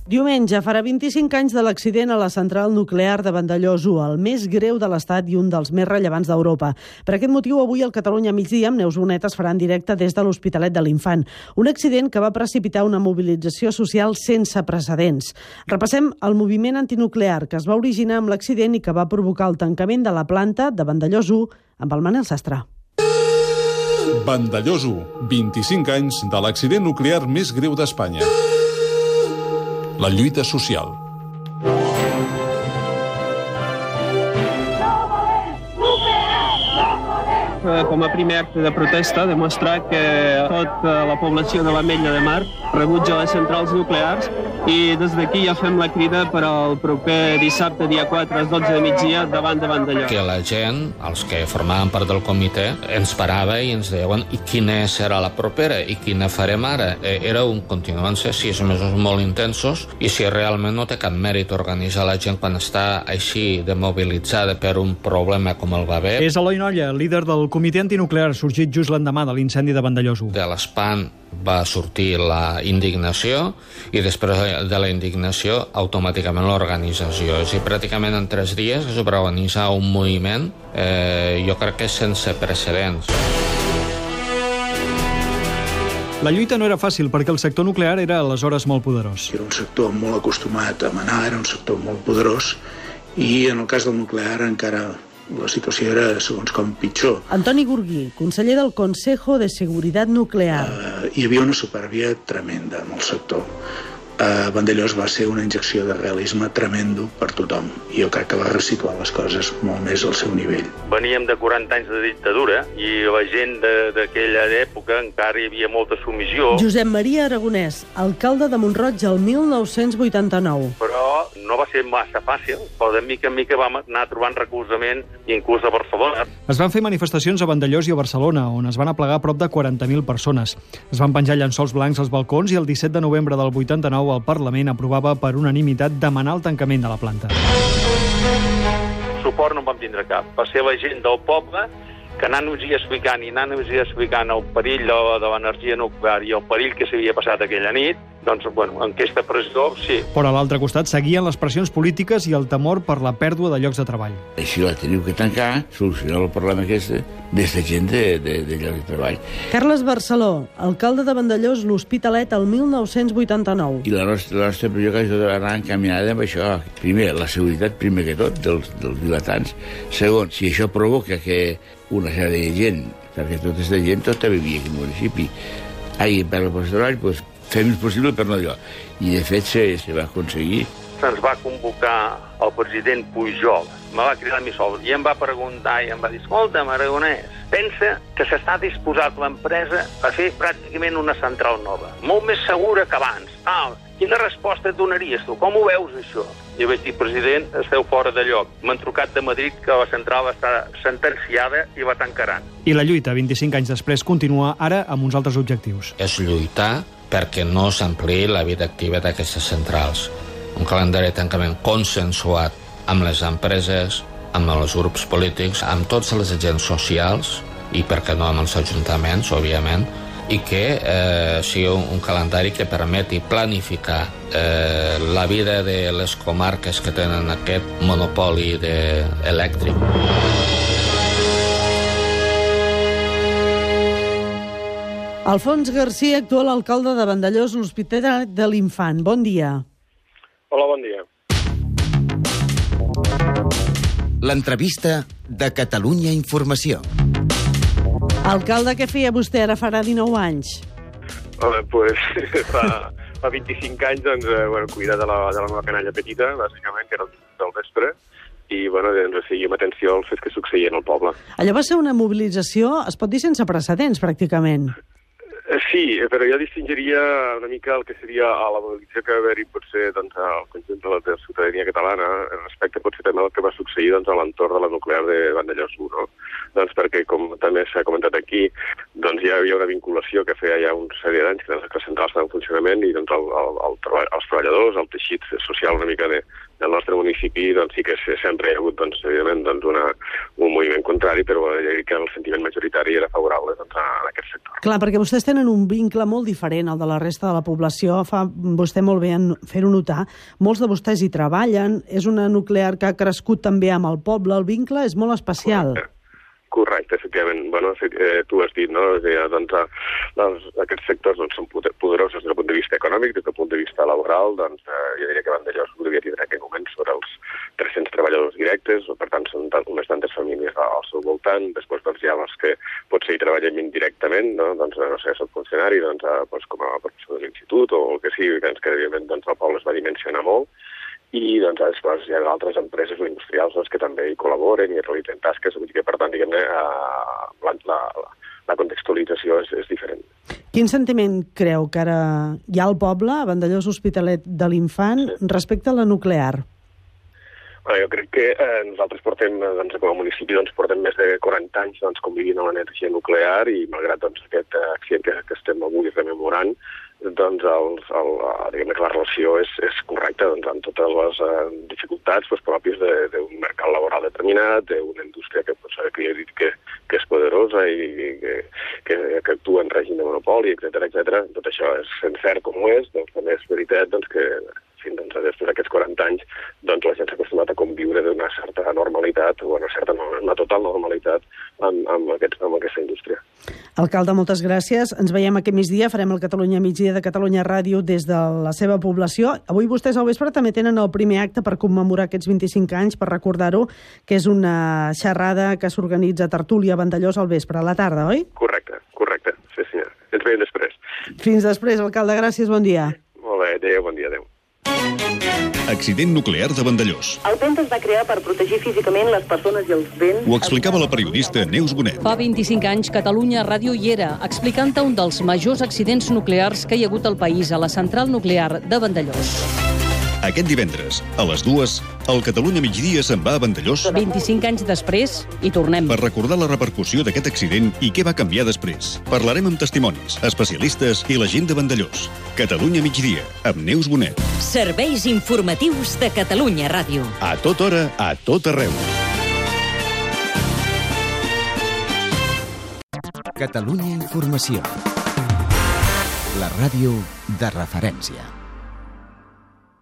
Diumenge farà 25 anys de l'accident a la central nuclear de Vandellòs 1, el més greu de l'Estat i un dels més rellevants d'Europa. Per aquest motiu, avui al Catalunya migdia amb Neus Bonet es farà en directe des de l'Hospitalet de l'Infant. Un accident que va precipitar una mobilització social sense precedents. Repassem el moviment antinuclear que es va originar amb l'accident i que va provocar el tancament de la planta de Vandellòs 1 amb el Manel Sastre. Vandellòs 1, 25 anys de l'accident nuclear més greu d'Espanya. La lluita social. Com a primer acte de protesta, demostrar que tota la població de l'Ametlla de Mar rebutja les centrals nuclears i des d'aquí ja fem la crida per al proper dissabte, dia 4, a les 12 de migdia, davant de Vandellòs. Que la gent, els que formaven part del comitè, ens parava i ens deien i quina serà la propera i quina farem ara. Continuaven ser 6 mesos molt intensos i si realment no té cap mèrit organitzar la gent quan està així demobilitzada per un problema com el va haver. És Eloi Nolla, líder del comitè antinuclear, sorgit just l'endemà de l'incendi de Vandellòs 1. De l'espant va sortir la indignació i després de la indignació automàticament l'organització. És a dir, pràcticament en 3 dies es va organitzar un moviment, jo crec que sense precedents. La lluita no era fàcil perquè el sector nuclear era aleshores molt poderós. Era un sector molt acostumat a manar, era un sector molt poderós i en el cas del nuclear encara la situació era, segons com, pitjor. Antoni Gurgui, conseller del Consejo de Seguridad Nuclear. Hi havia una supèrbia tremenda en el sector. Vandellòs va ser una injecció de realisme tremendo per tothom. I jo crec que va reciclar les coses molt més al seu nivell. Veníem de 40 anys de dictadura i la gent d'aquella època encara hi havia molta submissió. Josep Maria Aragonès, alcalde de Mont-roig el 1989. Però no va ser massa fàcil, però de mica en mica vam anar trobant recolzament inclús a Barcelona. Es van fer manifestacions a Vandellòs i a Barcelona, on es van aplegar prop de 40.000 persones. Es van penjar llençols blancs als balcons i el 17 de novembre del 89 el Parlament aprovava per unanimitat demanar el tancament de la planta. Suport no en vam tindre cap. Va ser la gent del poble que anant-nos-hi explicant el perill de l'energia nuclear i el perill que s'havia passat aquella nit, doncs, en aquesta pressió, sí. Però a l'altre costat seguien les pressions polítiques i el temor per la pèrdua de llocs de treball. Així la teniu que tancar, solucionar el problema aquest de gent de llocs de treball. Carles Barceló, alcalde de Vandellòs, l'Hospitalet, el 1989. I la nostra preocupació ha d'anar encaminada amb això. Primer, la seguretat, primer que tot, dels vilatans. Segon, si això provoca que una sèrie de gent, perquè tota aquesta gent tota vivia aquí al municipi, hagi perdut el treball, doncs fem el possible per no dir. I de fet se va aconseguir. Se'ns va convocar el president Pujol, me va cridar a mi sol i em va preguntar i em va dir: escolta, Aragonès, pensa que s'està disposat l'empresa a fer pràcticament una central nova, molt més segura que abans. Quina resposta et donaries tu? Com ho veus, això? I vaig dir: president, esteu fora de lloc. M'han trucat de Madrid que la central està sentenciada i la tancaran. I la lluita, 25 anys després, continua ara amb uns altres objectius. És lluitar perquè no s'ampliï la vida activa d'aquestes centrals. Un calendari de tancament consensuat amb les empreses, amb els grups polítics, amb tots els agents socials i, per què no, amb els ajuntaments, òbviament, i que sigui un calendari que permeti planificar la vida de les comarques que tenen aquest monopoli elèctric. Alfons Garcia, actual alcalde de Vandellòs, l'Hospitalet de l'Infant. Bon dia. Hola, bon dia. L'entrevista de Catalunya Informació. Alcalde, què feia vostè? Ara farà 19 anys. Pues fa 25 anys, doncs, cuidar de la meva canalla petita, bàsicament, que era del vespre, i doncs, seguim atenció als fets que succeïen al poble. Allò va ser una mobilització, es pot dir, sense precedents, pràcticament. Sí, però jo distingiria una mica el que seria la mobilització que va haver-hi potser al conjunt de la ciutadania catalana respecte potser també al que va succeir a l'entorn de la nuclear de Vandellòs 1, no? Doncs perquè, com també s'ha comentat aquí, doncs ja hi havia una vinculació que feia ja una sèrie d'anys que les centrals estaven en funcionament i doncs els treballadors, el teixit social una mica de el nostre municipi doncs, sí que sempre hi ha hagut evidentment un moviment contrari, però que el sentiment majoritari era favorable a aquest sector. Clar, perquè vostès tenen un vincle molt diferent al de la resta de la població, fa vostè molt bé en fer-ho notar. Molts de vostès hi treballen, és una nuclear que ha crescut també amb el poble, el vincle és molt especial. Correcte, efectivament. Bueno, tu has dit, no? Aquests sectors són poderosos des del punt de vista econòmic, des del punt de vista laboral, jo diria que Vandellòs podria tindre en aquest moment sobre els 300 treballadors directes, per tant són unes tantes famílies al seu voltant. Després hi ha els que potser hi treballen indirectament, no sé, soc funcionari, com a professor de l'institut o el que sigui, que evidentment el poble es va dimensionar molt. I després hi ha altres empreses o industrials que també hi col·laboren i realitzen tasques, que per tant, diguem-ne, la contextualització és diferent. Quin sentiment creu que ara hi ha al poble, a Vandellòs Hospitalet de l'Infant, respecte a la nuclear? Jo crec que nosaltres portem, com a municipi, portem més de 40 anys convivint amb l'energia nuclear i malgrat aquest accident que estem avui rememorant, diguem que la relació és correcta amb totes les dificultats pròpies d'un mercat laboral determinat, d'una indústria que ja he dit que és poderosa i que actua en règim de monopoli, etc. Tot això és cert com ho és, també és veritat que després d'aquests 40 anys la gent s'ha acostumat a conviure d'una certa normalitat, o una total normalitat amb aquesta indústria. Alcalde, moltes gràcies. Ens veiem aquest migdia, farem el Catalunya Migdia de Catalunya Ràdio des de la seva població. Avui vostès al vespre també tenen el primer acte per commemorar aquests 25 anys, per recordar-ho, que és una xerrada que s'organitza a Tertúlia a Vandellòs al vespre, a la tarda, oi? Correcte, sí senyor. Ens veiem després. Fins després, alcalde, gràcies, bon dia. Molt bé, adéu, bon dia, adéu. Accident nuclear de Vandellòs. El PENT es va crear per protegir físicament les persones i els béns... Ho explicava la periodista Neus Bonet. Fa 25 anys, Catalunya Ràdio hi era, explicant un dels majors accidents nuclears que hi ha hagut al país, a la central nuclear de Vandellòs. Aquest divendres, a les 2, el Catalunya Migdia se'n va a Vandellòs 25 anys després, hi tornem. per recordar la repercussió d'aquest accident i què va canviar després. Parlarem amb testimonis, especialistes i la gent de Vandellòs. Catalunya Migdia, amb Neus Bonet. Serveis informatius de Catalunya Ràdio. A tota hora, a tot arreu. Catalunya Informació. La ràdio de referència.